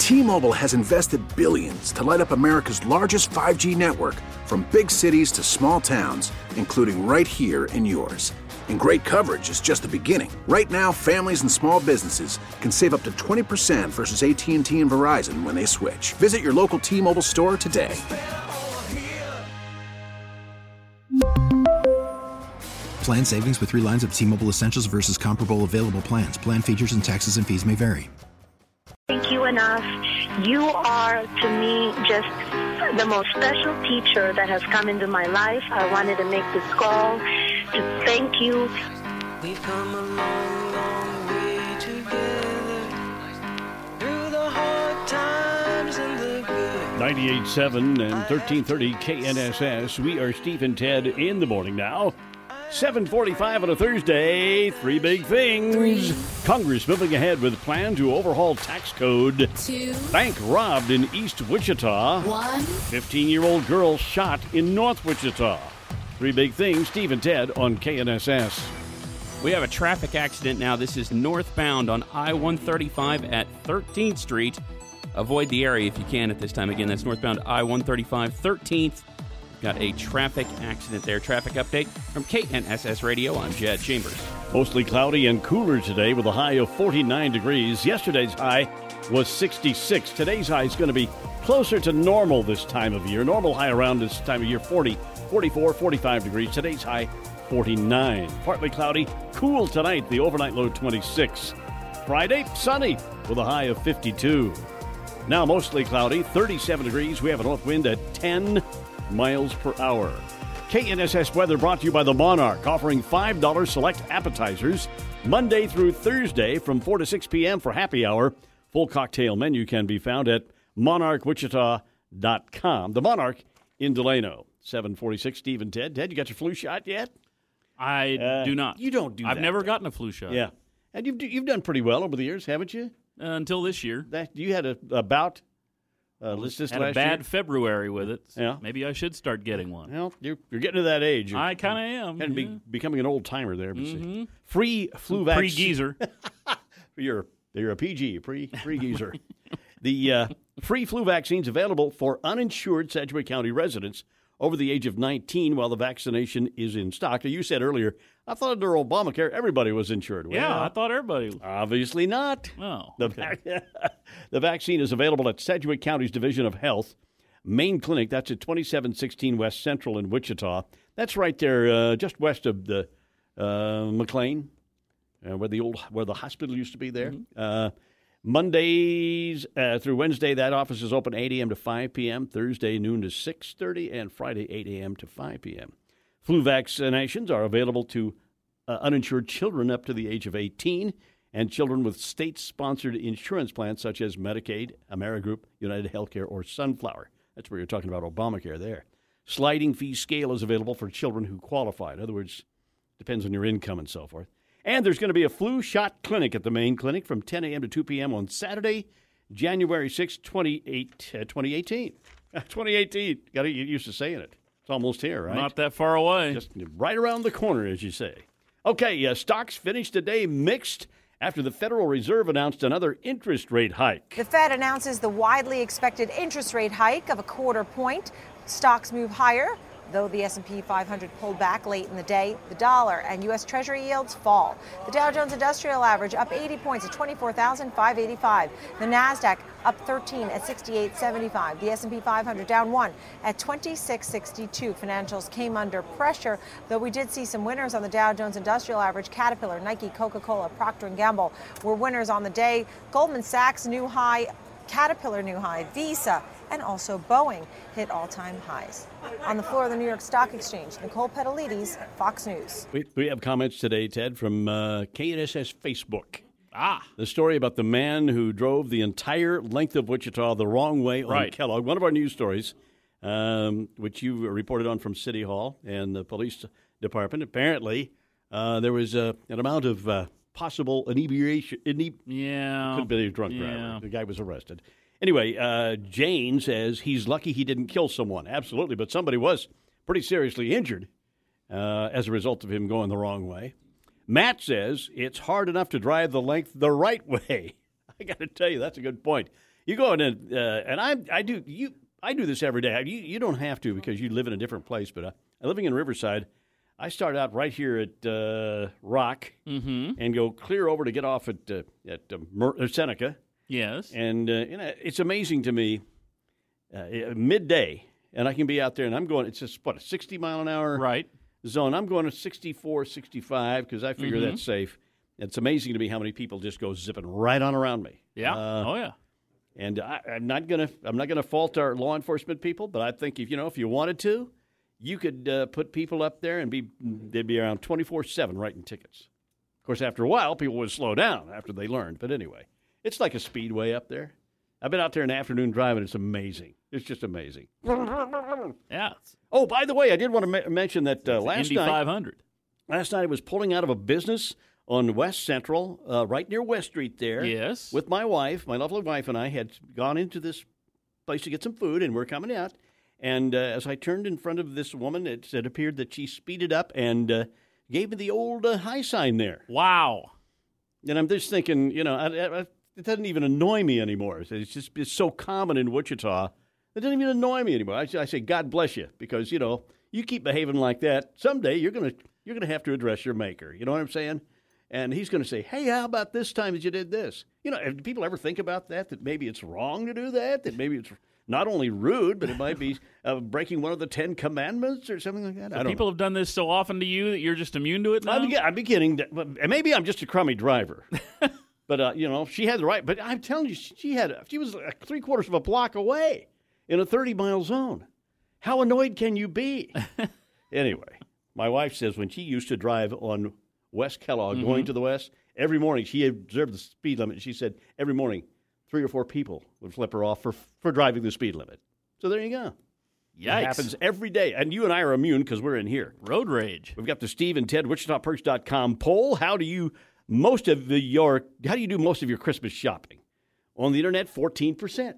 T-Mobile has invested billions to light up America's largest 5G network, from big cities to small towns, including right here in yours. And great coverage is just the beginning. Right now, families and small businesses can save up to 20% versus AT&T and Verizon when they switch. Visit your local T-Mobile store today. Plan savings with 3 lines of T-Mobile Essentials versus comparable available plans. Plan features and taxes and fees may vary. Thank you enough. You are, to me, just the most special teacher that has come into my life. I wanted to make this call to thank you. We've come a long, long way together through the hard times and the good. 98.7 and 1330 KNSS. We are Steve and Ted in the morning now. 7:45 on a Thursday. 3 big things. Congress moving ahead with plan to overhaul tax code. 2. Bank robbed in East Wichita. 1. 15-year-old girl shot in North Wichita. 3 big things. Steve and Ted on KNSS. We have a traffic accident now. This is northbound on I-135 at 13th Street. Avoid the area if you can at this time. Again, that's northbound I-135, 13th. Got a traffic accident there. Traffic update from KNSS Radio. I'm Jed Chambers. Mostly cloudy and cooler today with a high of 49 degrees. Yesterday's high was 66. Today's high is going to be closer to normal this time of year. Normal high around this time of year, 40, 44, 45 degrees. Today's high, 49. Partly cloudy, cool tonight. The overnight low, 26. Friday, sunny with a high of 52. Now mostly cloudy, 37 degrees. We have a north wind at 10 miles per hour. KNSS weather brought to you by the Monarch, offering $5 select appetizers Monday through Thursday from 4 to 6 p.m. for happy hour. Full cocktail menu can be found at monarchwichita.com. The Monarch in Delano. 746, Steve and Ted. Ted, you got your flu shot yet? I do not. You don't do that. I've never gotten a flu shot. Yeah. And you've done pretty well over the years, haven't you? Until this year. You had a bout last had a bad year? February with it. So yeah. Maybe I should start getting one. Well, you're getting to that age. I kind of am. And becoming an old timer there. Free flu vaccine. Pre-geezer. You're a PG, pre-geezer. The free flu vaccines available for uninsured Sedgwick County residents over the age of 19 while the vaccination is in stock. Now, you said earlier, I thought under Obamacare everybody was insured. Well, yeah, I thought everybody was. Obviously not. Oh, The vaccine is available at Sedgwick County's Division of Health main clinic. That's at 2716 West Central in Wichita. That's right there, just west of the McLean, where the hospital used to be there. Mondays through Wednesday, that office is open 8 a.m. to 5 p.m., Thursday noon to 6:30, and Friday 8 a.m. to 5 p.m. Flu vaccinations are available to uninsured children up to the age of 18 and children with state-sponsored insurance plans such as Medicaid, Amerigroup, United Healthcare, or Sunflower. That's where you're talking about Obamacare there. Sliding fee scale is available for children who qualify. In other words, depends on your income and so forth. And there's going to be a flu shot clinic at the main clinic from 10 a.m. to 2 p.m. on Saturday, January 6, 2018. 2018. Got to get used to saying it. It's almost here, right? Not that far away. Just right around the corner, as you say. Okay, stocks finished today mixed after the Federal Reserve announced another interest rate hike. The Fed announces the widely expected interest rate hike of a quarter point. Stocks move higher. Though the S&P 500 pulled back late in the day, the dollar and U.S. Treasury yields fall. The Dow Jones Industrial Average up 80 points at 24,585. The Nasdaq up 13 at 6875. The S&P 500 down 1 at 2662. Financials came under pressure, though we did see some winners on the Dow Jones Industrial Average. Caterpillar, Nike, Coca-Cola, Procter & Gamble were winners on the day. Goldman Sachs new high, Caterpillar new high, Visa, and also Boeing hit all-time highs. On the floor of the New York Stock Exchange, Nicole Petalides, Fox News. We have comments today, Ted, from KNSS Facebook. The story about the man who drove the entire length of Wichita the wrong way on Kellogg. One of our news stories, which you reported on from City Hall and the police department. Apparently, there was an amount of possible inebriation. Could have been a drunk driver. The guy was arrested. Anyway, Jane says he's lucky he didn't kill someone. Absolutely, but somebody was pretty seriously injured as a result of him going the wrong way. Matt says it's hard enough to drive the length the right way. I got to tell you, that's a good point. You go in and I do this every day. You don't have to because you live in a different place, but living in Riverside, I start out right here at Rock and go clear over to get off at Seneca. Yes. And it's amazing to me, midday, and I can be out there, and I'm going, it's just, a 60-mile-an-hour zone. I'm going to 64, 65 because I figure that's safe. It's amazing to me how many people just go zipping right on around me. Yeah. Oh, yeah. And I'm not gonna fault our law enforcement people, but I think if you wanted to, you could put people up there and they'd be around 24/7 writing tickets. Of course, after a while, people would slow down after they learned. But anyway, it's like a speedway up there. I've been out there in the afternoon driving. It's amazing. It's just amazing. Yeah. Oh, by the way, I did want to mention that last Indy night. 500. Last night I was pulling out of a business on West Central, right near West Street there. Yes. With my wife, my lovely wife, and I had gone into this place to get some food, and we're coming out. And as I turned in front of this woman, it appeared that she speeded up and gave me the old high sign there. Wow. And I'm just thinking, it doesn't even annoy me anymore. It's so common in Wichita. It doesn't even annoy me anymore. I say, God bless you, because, you keep behaving like that, someday you're gonna have to address your maker. You know what I'm saying? And he's going to say, hey, how about this time that you did this? Do people ever think about that maybe it's wrong to do that maybe it's not only rude, but it might be breaking one of the 10 commandments or something like that? So people have done this so often to you that you're just immune to it now? I'm beginning to, maybe I'm just a crummy driver. But, she had the right. But I'm telling you, she was 3/4 of a block away in a 30-mile zone. How annoyed can you be? Anyway, my wife says when she used to drive on West Kellogg, going to the west, every morning she observed the speed limit. She said every morning 3 or 4 people would flip her off for driving the speed limit. So there you go. Yikes. It happens every day. And you and I are immune because we're in here. Road rage. We've got the Steve and Ted WichitaPerks.com poll. How do you do most of your Christmas shopping? On the internet, 14%.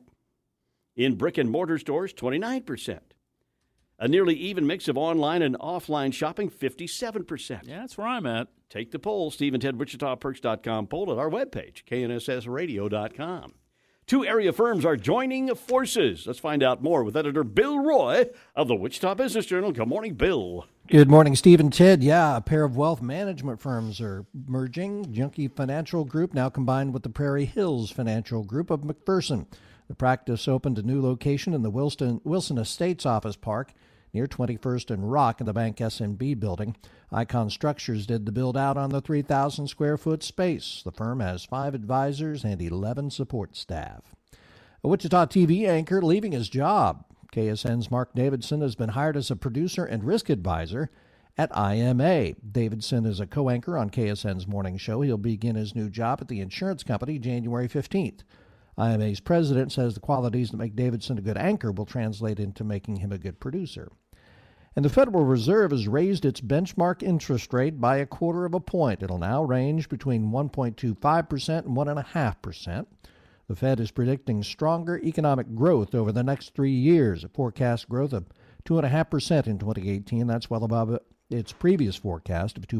In brick and mortar stores, 29%. A nearly even mix of online and offline shopping, 57%. Yeah, that's where I'm at. Take the poll, Steve and Ted WichitaPerks.com poll at our webpage, knssradio.com. 2 area firms are joining forces. Let's find out more with editor Bill Roy of the Wichita Business Journal. Good morning, Bill. Good morning, Steve and Ted. Yeah, a pair of wealth management firms are merging. Junkie Financial Group, now combined with the Prairie Hills Financial Group of McPherson. The practice opened a new location in the Wilson Estates Office Park near 21st and Rock in the Bank SMB building. Icon Structures did the build-out on the 3,000-square-foot space. The firm has 5 advisors and 11 support staff. A Wichita TV anchor leaving his job. KSN's Mark Davidson has been hired as a producer and risk advisor at IMA. Davidson is a co-anchor on KSN's morning show. He'll begin his new job at the insurance company January 15th. IMA's president says the qualities that make Davidson a good anchor will translate into making him a good producer. And the Federal Reserve has raised its benchmark interest rate by 1/4 point. It'll now range between 1.25% and 1.5%. The Fed is predicting stronger economic growth over the next 3 years, a forecast growth of 2.5% in 2018. That's well above its previous forecast of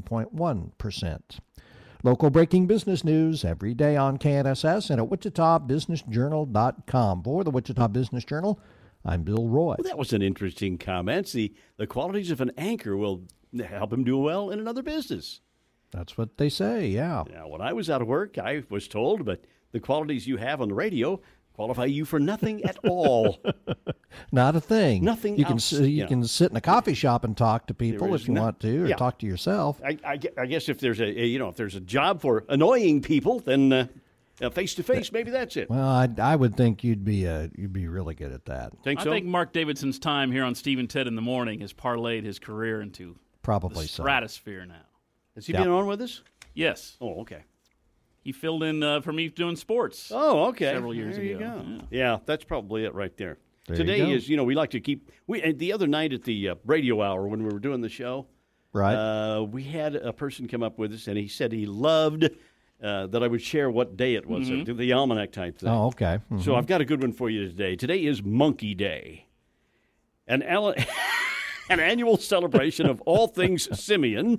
2.1%. Local breaking business news every day on KNSS and at WichitaBusinessJournal.com. For the Wichita Business Journal, I'm Bill Roy. Well, that was an interesting comment. The qualities of an anchor will help him do well in another business. That's what they say, yeah. Now, when I was out of work, I was told, but the qualities you have on the radio qualify you for nothing at all. Not a thing. Nothing you else. You can sit in a coffee shop and talk to people if you want to, or talk to yourself. I guess if there's a job for annoying people, then face to face, maybe that's it. Well, I would think you'd be really good at that. I think Mark Davidson's time here on Steve and Ted in the Morning has parlayed his career into probably the stratosphere now. Has he been on with us? Yes. Oh, okay. He filled in for me doing sports. Oh, okay. Several years ago. You go. Yeah, that's probably it right there. There Today is, we like to keep. The other night at the radio hour when we were doing the show, right? We had a person come up with us, and he said he loved that I would share what day it was, the almanac type thing. Oh, okay. Mm-hmm. So I've got a good one for you today. Today is Monkey Day, an annual celebration of all things simian.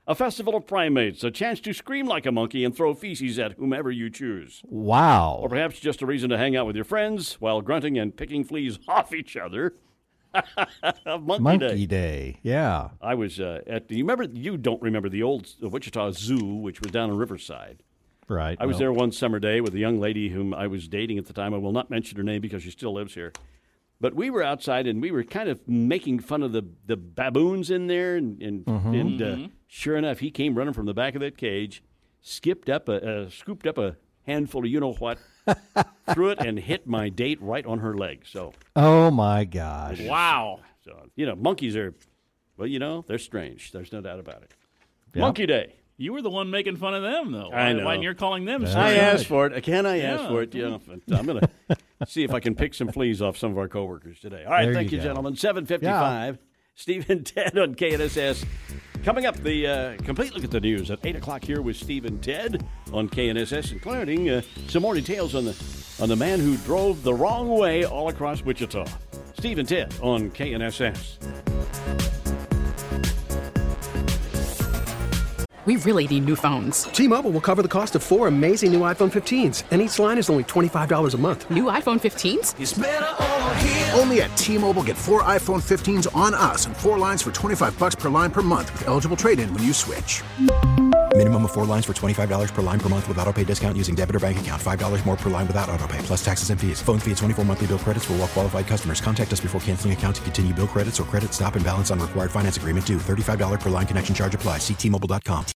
a festival of primates, a chance to scream like a monkey and throw feces at whomever you choose. Wow. Or perhaps just a reason to hang out with your friends while grunting and picking fleas off each other. Monkey Day. Yeah. I was you don't remember the old Wichita Zoo, which was down in Riverside. Right. I was there one summer day with a young lady whom I was dating at the time. I will not mention her name because she still lives here. But we were outside, and we were kind of making fun of the baboons in there. And sure enough, he came running from the back of that cage, scooped up a handful of you-know-what, threw it, and hit my date right on her leg. So, oh, my gosh. Wow. So, monkeys are, well, they're strange. There's no doubt about it. Yep. Monkey Day. You were the one making fun of them, though. I know. Why you're calling them? That's I strange? asked for it. Again, I asked for it. I'm going to see if I can pick some fleas off some of our coworkers today. All right, There thank you you, go. gentlemen. 7:55. Yeah. Steve and Ted on KNSS. Coming up, the complete look at the news at 8 o'clock here with Steve and Ted on KNSS, including some more details on the man who drove the wrong way all across Wichita. Steve and Ted on KNSS. We really need new phones. T-Mobile will cover the cost of 4 amazing new iPhone 15s, and each line is only $25 a month. New iPhone 15s? It's better over here. Only at T-Mobile, get 4 iPhone 15s on us and 4 lines for $25 per line per month with eligible trade-in when you switch. Minimum of 4 lines for $25 per line per month with autopay discount using debit or bank account. $5 more per line without autopay, plus taxes and fees. Phone fee at 24 monthly bill credits for well-qualified customers. Contact us before canceling account to continue bill credits or credit stop and balance on required finance agreement due. $35 per line connection charge applies. See T-Mobile.com.